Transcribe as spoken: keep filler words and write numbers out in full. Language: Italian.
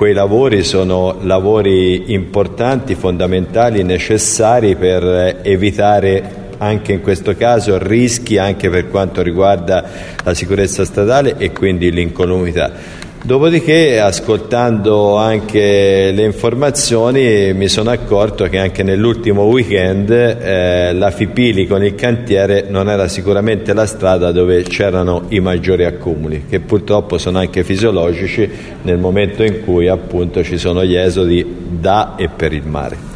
quei lavori sono lavori importanti, fondamentali, necessari per evitare anche in questo caso rischi anche per quanto riguarda la sicurezza stradale e quindi l'incolumità. Dopodiché, ascoltando anche le informazioni, mi sono accorto che anche nell'ultimo weekend eh, la Fipili con il cantiere non era sicuramente la strada dove c'erano i maggiori accumuli, che purtroppo sono anche fisiologici nel momento in cui appunto ci sono gli esodi da e per il mare.